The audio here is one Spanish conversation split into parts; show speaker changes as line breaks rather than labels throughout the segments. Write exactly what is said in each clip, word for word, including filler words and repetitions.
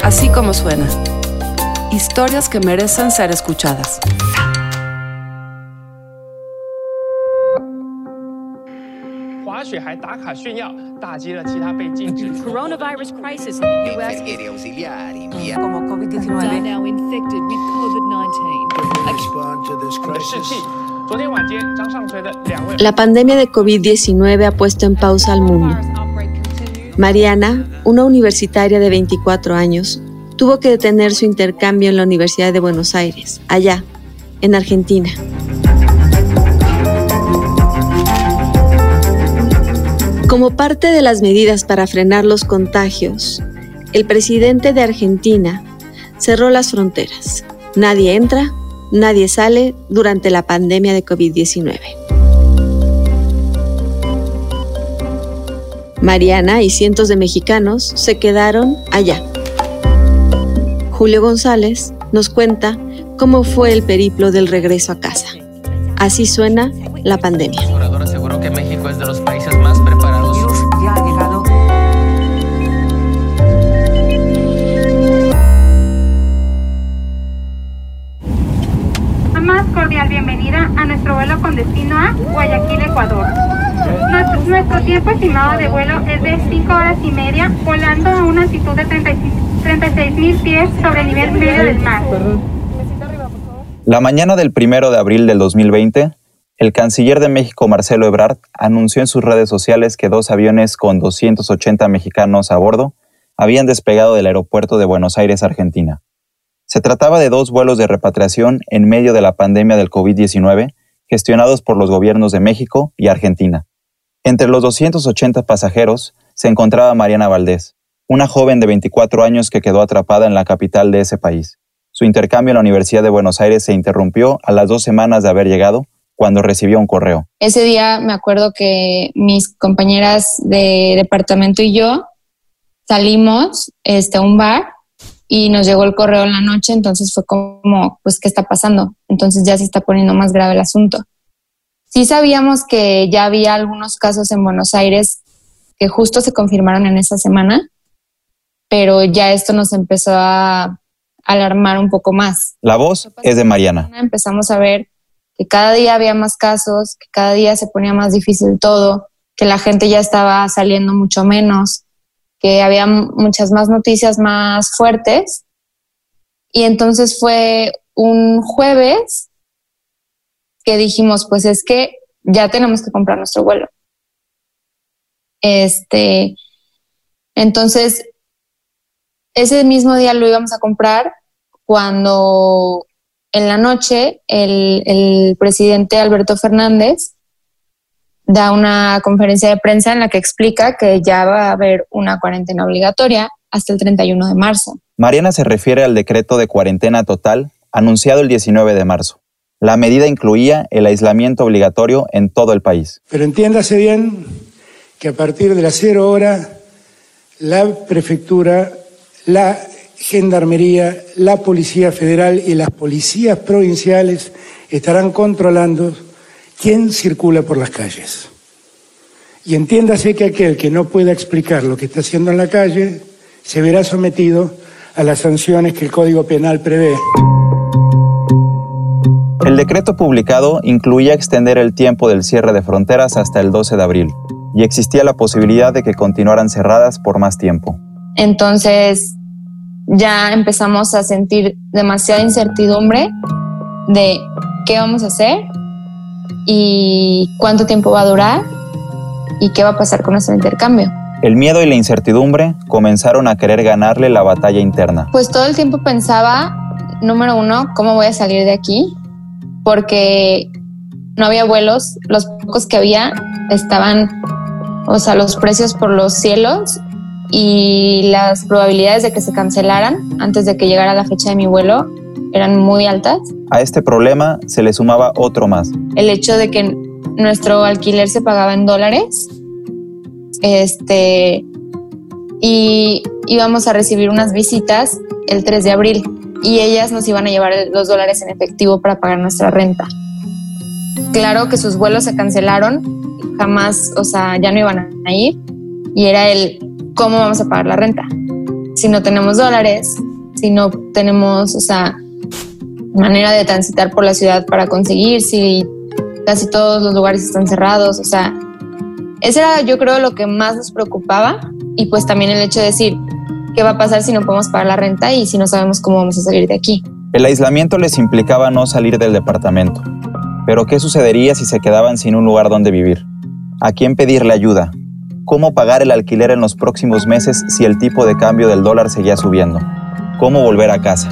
Así como suena. Historias que merecen ser escuchadas.
Coronavirus crisis in the U S
como COVID diecinueve.
now infected with COVID nineteen.
La pandemia de COVID diecinueve ha puesto en pausa al mundo. Mariana, una universitaria de veinticuatro años, tuvo que detener su intercambio en la Universidad de Buenos Aires, allá, en Argentina. Como parte de las medidas para frenar los contagios, el presidente de Argentina cerró las fronteras. Nadie entra, nadie sale durante la pandemia de COVID diecinueve. Mariana y cientos de mexicanos se quedaron allá. Julio González nos cuenta cómo fue el periplo del regreso a casa. Así suena la pandemia.
El orador aseguró que México es de los países más preparados.
El virus ya ha llegado.
La más cordial bienvenida a nuestro vuelo con destino a Guayaquil, Ecuador. Nuestro, nuestro tiempo estimado de vuelo es de cinco horas y media, volando a una altitud de treinta y seis mil pies sobre el nivel medio del mar.
La mañana del primero de abril del dos mil veinte, el canciller de México, Marcelo Ebrard, anunció en sus redes sociales que dos aviones con doscientos ochenta mexicanos a bordo habían despegado del aeropuerto de Buenos Aires, Argentina. Se trataba de dos vuelos de repatriación en medio de la pandemia del COVID diecinueve, gestionados por los gobiernos de México y Argentina. Entre los doscientos ochenta pasajeros se encontraba Mariana Valdés, una joven de veinticuatro años que quedó atrapada en la capital de ese país. Su intercambio en la Universidad de Buenos Aires se interrumpió a las dos semanas de haber llegado, cuando recibió un correo.
Ese día me acuerdo que mis compañeras de departamento y yo salimos este, a un bar y nos llegó el correo en la noche, entonces fue como, pues, ¿qué está pasando? Entonces ya se está poniendo más grave el asunto. Sí sabíamos que ya había algunos casos en Buenos Aires que justo se confirmaron en esa semana, pero ya esto nos empezó a alarmar un poco más.
La voz es de Mariana.
Empezamos a ver que cada día había más casos, que cada día se ponía más difícil todo, que la gente ya estaba saliendo mucho menos, que había muchas más noticias más fuertes. Y entonces fue un jueves que dijimos, pues es que ya tenemos que comprar nuestro vuelo. Este, entonces, ese mismo día lo íbamos a comprar cuando en la noche el, el presidente Alberto Fernández da una conferencia de prensa en la que explica que ya va a haber una cuarentena obligatoria hasta el treinta y uno de marzo.
Mariana se refiere al decreto de cuarentena total anunciado el diecinueve de marzo. La medida incluía el aislamiento obligatorio en todo el país.
Pero entiéndase bien que a partir de las cero hora, la prefectura, la Gendarmería, la Policía Federal y las policías provinciales estarán controlando quién circula por las calles. Y entiéndase que aquel que no pueda explicar lo que está haciendo en la calle se verá sometido a las sanciones que el Código Penal prevé.
El decreto publicado incluía extender el tiempo del cierre de fronteras hasta el doce de abril y existía la posibilidad de que continuaran cerradas por más tiempo.
Entonces ya empezamos a sentir demasiada incertidumbre de qué vamos a hacer y cuánto tiempo va a durar y qué va a pasar con nuestro intercambio.
El miedo y la incertidumbre comenzaron a querer ganarle la batalla interna.
Pues todo el tiempo pensaba, número uno, ¿cómo voy a salir de aquí? Porque no había vuelos, los pocos que había estaban, o sea, los precios por los cielos y las probabilidades de que se cancelaran antes de que llegara la fecha de mi vuelo eran muy altas.
A este problema se le sumaba otro más.
El hecho de que nuestro alquiler se pagaba en dólares, este, y íbamos a recibir unas visitas el tres de abril y ellas nos iban a llevar los dólares en efectivo para pagar nuestra renta. Claro que sus vuelos se cancelaron, jamás, o sea, ya no iban a ir y era el ¿cómo vamos a pagar la renta? si no tenemos dólares, si no tenemos, o sea, manera de transitar por la ciudad para conseguir, si casi todos los lugares están cerrados, o sea, eso era, yo creo, lo que más nos preocupaba. Y pues también el hecho de decir, ¿qué va a pasar si no podemos pagar la renta y si no sabemos cómo vamos a salir de aquí?
El aislamiento les implicaba no salir del departamento. Pero ¿qué sucedería si se quedaban sin un lugar donde vivir? ¿A quién pedirle ayuda? ¿Cómo pagar el alquiler en los próximos meses si el tipo de cambio del dólar seguía subiendo? ¿Cómo volver a casa?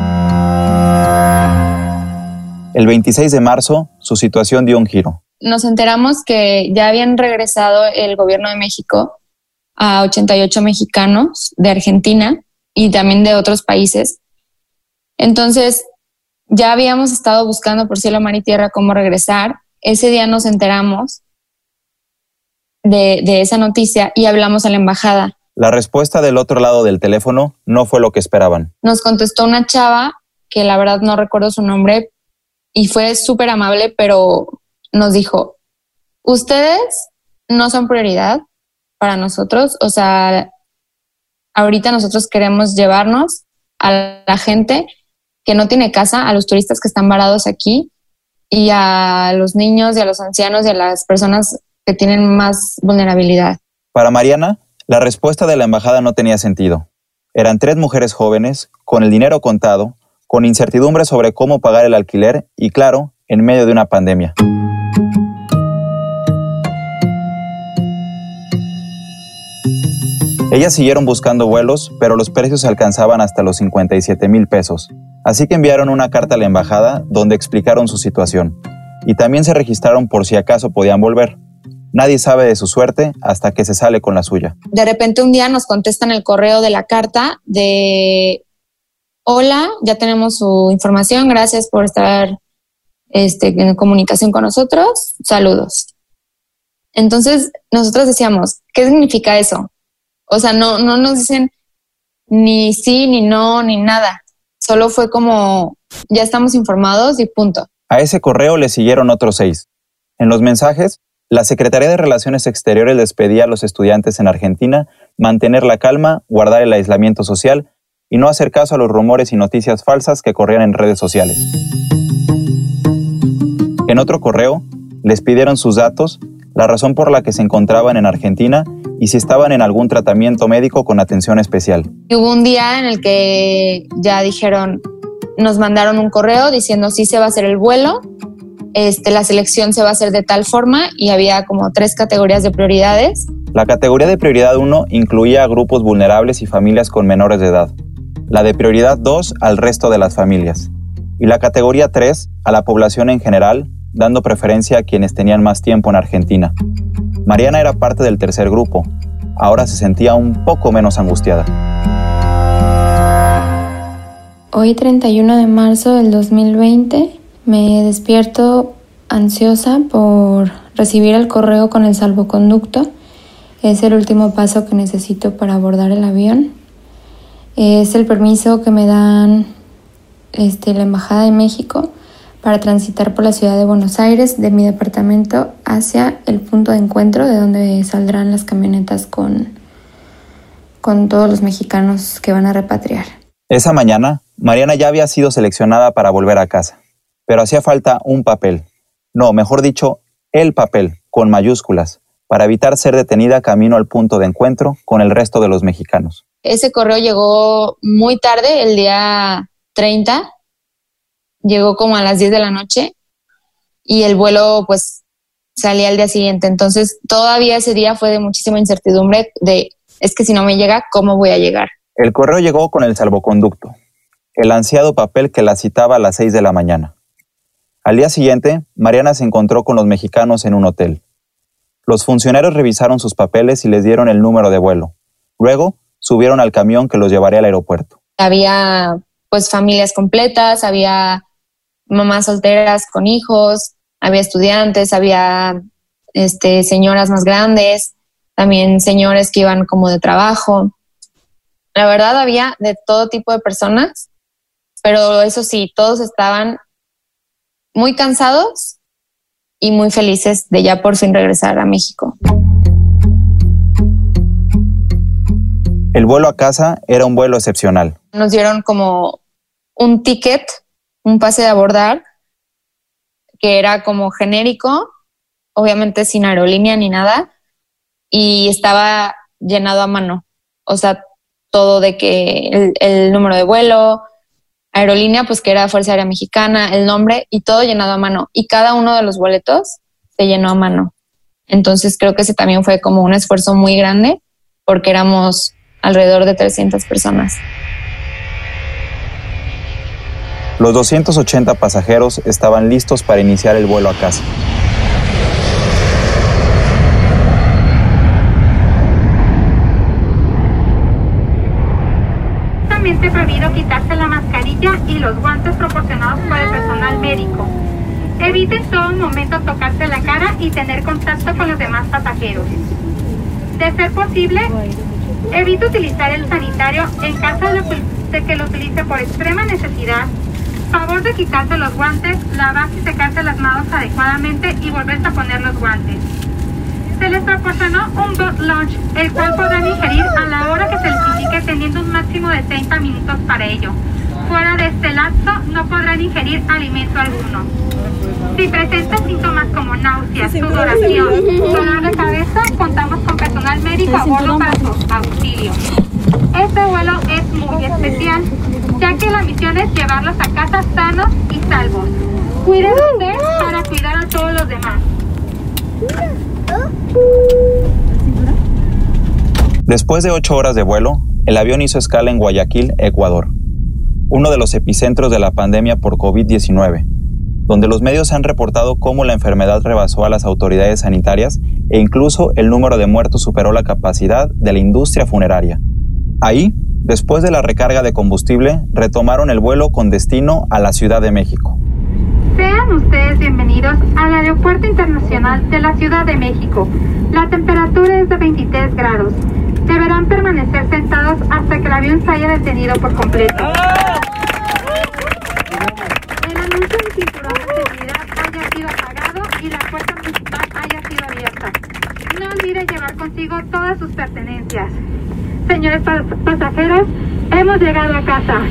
El veintiséis de marzo, su situación dio un giro.
Nos enteramos que ya habían regresado el gobierno de México a ochenta y ocho mexicanos de Argentina y también de otros países. Entonces, ya habíamos estado buscando por cielo, mar y tierra cómo regresar. Ese día nos enteramos de, de esa noticia y hablamos a la embajada.
La respuesta del otro lado del teléfono no fue lo que esperaban.
Nos contestó una chava, que la verdad no recuerdo su nombre, y fue súper amable, pero nos dijo, ustedes no son prioridad para nosotros, o sea, ahorita nosotros queremos llevarnos a la gente que no tiene casa, a los turistas que están varados aquí y a los niños y a los ancianos y a las personas que tienen más vulnerabilidad.
Para Mariana, la respuesta de la embajada no tenía sentido. Eran tres mujeres jóvenes, con el dinero contado, con incertidumbre sobre cómo pagar el alquiler y, claro, en medio de una pandemia. Ellas siguieron buscando vuelos, pero los precios alcanzaban hasta los cincuenta y siete mil pesos. Así que enviaron una carta a la embajada donde explicaron su situación. Y también se registraron por si acaso podían volver. Nadie sabe de su suerte hasta que se sale con la suya.
De repente un día nos contestan el correo de la carta de hola, ya tenemos su información, gracias por estar este, en comunicación con nosotros, saludos. Entonces nosotros decíamos, ¿qué significa eso? O sea, no, no nos dicen ni sí, ni no, ni nada. Solo fue como, ya estamos informados y punto.
A ese correo le siguieron otros seis. En los mensajes, la Secretaría de Relaciones Exteriores les pedía a los estudiantes en Argentina mantener la calma, guardar el aislamiento social y no hacer caso a los rumores y noticias falsas que corrían en redes sociales. En otro correo, les pidieron sus datos, la razón por la que se encontraban en Argentina y si estaban en algún tratamiento médico con atención especial.
Y hubo un día en el que ya dijeron, nos mandaron un correo diciendo sí se va a hacer el vuelo, este, la selección se va a hacer de tal forma y había como tres categorías de prioridades.
La categoría de prioridad uno incluía a grupos vulnerables y familias con menores de edad. La de prioridad dos al resto de las familias. Y la categoría tres a la población en general, dando preferencia a quienes tenían más tiempo en Argentina. Mariana era parte del tercer grupo. Ahora se sentía un poco menos angustiada.
Hoy, treinta y uno de marzo del dos mil veinte, me despierto ansiosa por recibir el correo con el salvoconducto. Es el último paso que necesito para abordar el avión. Es el permiso que me dan este, la Embajada de México para transitar por la ciudad de Buenos Aires de mi departamento hacia el punto de encuentro de donde saldrán las camionetas con, con todos los mexicanos que van a repatriar.
Esa mañana, Mariana ya había sido seleccionada para volver a casa, pero hacía falta un papel, no, mejor dicho, el papel, con mayúsculas, para evitar ser detenida camino al punto de encuentro con el resto de los mexicanos.
Ese correo llegó muy tarde, el día treinta, llegó como a las diez de la noche y el vuelo pues salía al día siguiente. Entonces todavía ese día fue de muchísima incertidumbre de, es que si no me llega, ¿cómo voy a llegar?
El correo llegó con el salvoconducto, el ansiado papel que la citaba a las seis de la mañana. Al día siguiente, Mariana se encontró con los mexicanos en un hotel. Los funcionarios revisaron sus papeles y les dieron el número de vuelo. Luego, subieron al camión que los llevaría al aeropuerto.
Había pues familias completas, había mamás solteras con hijos, había estudiantes, había este, señoras más grandes, también señores que iban como de trabajo. La verdad había de todo tipo de personas, pero eso sí, todos estaban muy cansados y muy felices de ya por fin regresar a México.
El vuelo a casa era un vuelo excepcional.
Nos dieron como un ticket, un pase de abordar, que era como genérico, obviamente sin aerolínea ni nada, y estaba llenado a mano. O sea, todo de que el, el número de vuelo, aerolínea, pues que era Fuerza Aérea Mexicana, el nombre, y todo llenado a mano. Y cada uno de los boletos se llenó a mano. Entonces creo que ese también fue como un esfuerzo muy grande, porque éramos alrededor de trescientas personas.
Los doscientos ochenta pasajeros estaban listos para iniciar el vuelo a casa.
Totalmente prohibido quitarse la mascarilla y los guantes proporcionados por el personal médico. Evite en todo momento tocarse la cara y tener contacto con los demás pasajeros. De ser posible, evite utilizar el sanitario en caso de que lo utilice por extrema necesidad. Favor de quitarse los guantes, lavarse y secarse las manos adecuadamente y volverse a poner los guantes. Se les proporcionó un boat lunch, el cual podrán ingerir a la hora que se les indique, teniendo un máximo de treinta minutos para ello. Fuera de este lapso no podrán ingerir alimento alguno. Si presentan síntomas como náuseas, sudoración, dolor de cabeza, contamos con personal médico a bordo para su auxilio. Este vuelo es muy especial, ya que la misión es llevarlos a casa sanos y salvos. Cuiden de usted para cuidar a todos los demás.
Después de ocho horas de vuelo, el avión hizo escala en Guayaquil, Ecuador, uno de los epicentros de la pandemia por covid diecinueve, donde los medios han reportado cómo la enfermedad rebasó a las autoridades sanitarias e incluso el número de muertos superó la capacidad de la industria funeraria. Ahí, después de la recarga de combustible, retomaron el vuelo con destino a la Ciudad de México.
Sean ustedes bienvenidos al Aeropuerto Internacional de la Ciudad de México. La temperatura es de veintitrés grados. Deberán permanecer sentados hasta que el avión se haya detenido por completo. El anuncio de cinturón de seguridad haya sido apagado y la puerta principal haya sido abierta. No olvide llevar consigo todas sus pertenencias. Señores pasajeros, hemos llegado a casa.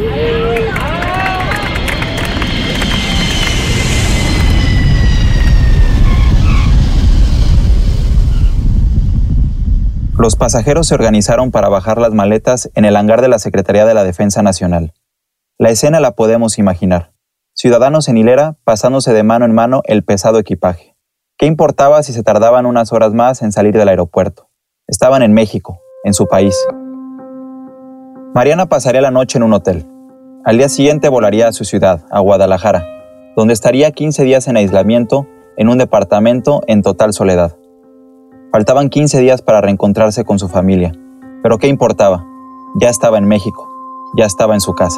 Los pasajeros se organizaron para bajar las maletas en el hangar de la Secretaría de la Defensa Nacional. La escena la podemos imaginar. Ciudadanos en hilera pasándose de mano en mano el pesado equipaje. ¿Qué importaba si se tardaban unas horas más en salir del aeropuerto? Estaban en México, en su país. Mariana pasaría la noche en un hotel. Al día siguiente volaría a su ciudad, a Guadalajara, donde estaría quince días en aislamiento en un departamento en total soledad. Faltaban quince días para reencontrarse con su familia, pero ¿qué importaba? Ya estaba en México, ya estaba en su casa.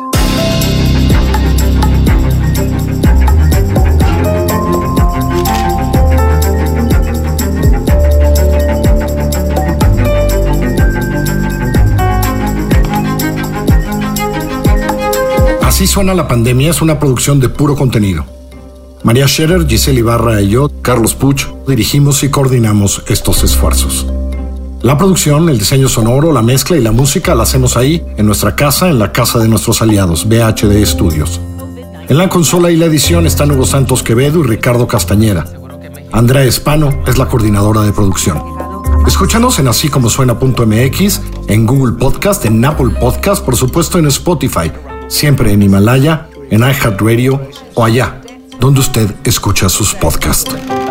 Así suena la pandemia es una producción de Puro Contenido. María Scherer, Giselle Ibarra y yo, Carlos Puch, dirigimos y coordinamos estos esfuerzos. La producción, el diseño sonoro, la mezcla y la música la hacemos ahí, en nuestra casa, en la casa de nuestros aliados, B H D Studios. En la consola y la edición están Hugo Santos Quevedo y Ricardo Castañeda. Andrea Espano es la coordinadora de producción. Escúchanos en así como suena punto m x, en Google Podcast, en Apple Podcast, por supuesto en Spotify, siempre en Himalaya, en iHeartRadio o allá donde usted escucha sus podcasts.